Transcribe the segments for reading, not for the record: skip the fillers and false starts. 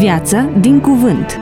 Viață din cuvânt.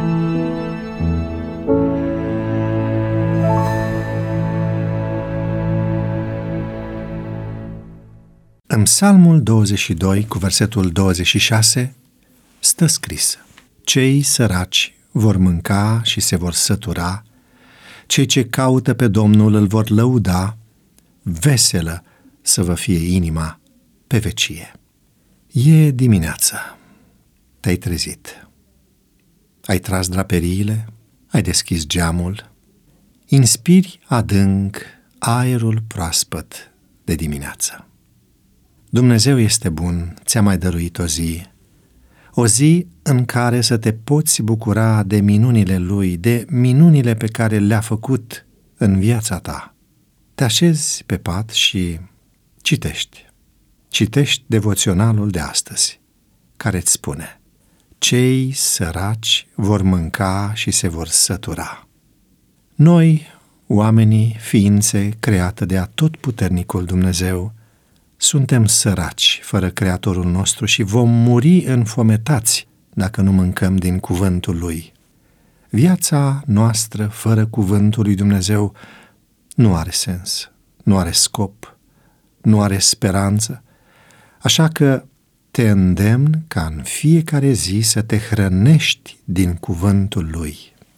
În Psalmul 22, cu versetul 26, stă scris: Cei săraci vor mânca și se vor sătura, cei ce caută pe Domnul îl vor lăuda, veselă să vă fie inima pe vecie. E dimineață, te-ai trezit, ai tras draperiile, ai deschis geamul, inspiri adânc aerul proaspăt de dimineață. Dumnezeu este bun, ți-a mai dăruit o zi în care să te poți bucura de minunile Lui, de minunile pe care le-a făcut în viața ta. Te așezi pe pat și citești devoționalul de astăzi, care îți spune: cei săraci vor mânca și se vor sătura. Noi, oamenii, ființe create de atotputernicul Dumnezeu, suntem săraci fără Creatorul nostru și vom muri înfometați dacă nu mâncăm din cuvântul Lui. Viața noastră fără cuvântul lui Dumnezeu nu are sens, nu are scop, nu are speranță, așa că te îndemn ca în fiecare zi să te hrănești din cuvântul Lui.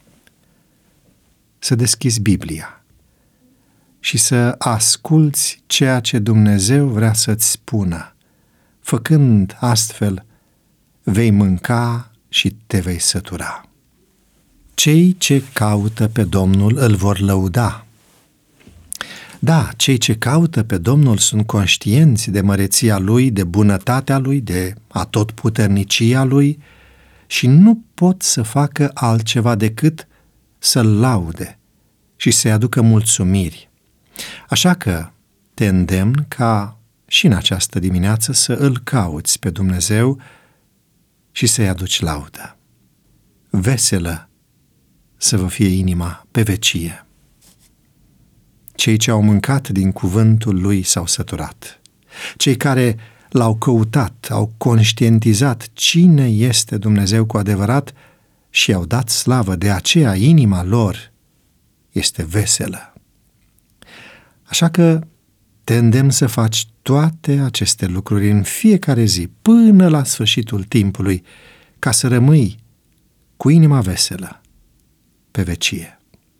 Să deschizi Biblia și să asculți ceea ce Dumnezeu vrea să-ți spună. Făcând astfel, vei mânca și te vei sătura. Cei ce caută pe Domnul îl vor lăuda. Da, cei ce caută pe Domnul sunt conștienți de măreția Lui, de bunătatea Lui, de atotputernicia Lui și nu pot să facă altceva decât să-L laude și să-i aducă mulțumiri. Așa că te îndemn ca și în această dimineață să îl cauți pe Dumnezeu și să-i aduci laudă. Veselă să vă fie inima pe vecie. Cei ce au mâncat din cuvântul Lui s-au săturat. Cei care L-au căutat, au conștientizat cine este Dumnezeu cu adevărat și i-au dat slavă, de aceea inima lor este veselă. Așa că te îndemn să faci toate aceste lucruri în fiecare zi, până la sfârșitul timpului, ca să rămâi cu inima veselă pe vecie.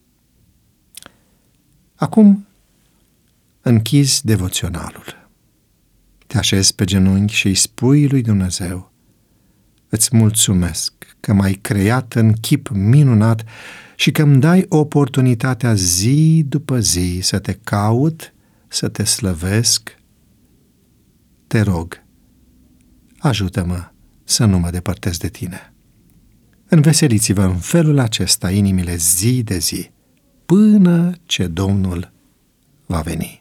Acum închizi devoționalul. Te așezi pe genunchi și îi spui lui Dumnezeu: îți mulțumesc că m-ai creat în chip minunat și că îmi dai oportunitatea zi după zi să te caut, să te slăvesc. Te rog, ajută-mă să nu mă depărtez de tine. Înveseliți-vă în felul acesta inimile zi de zi, până ce Domnul va veni.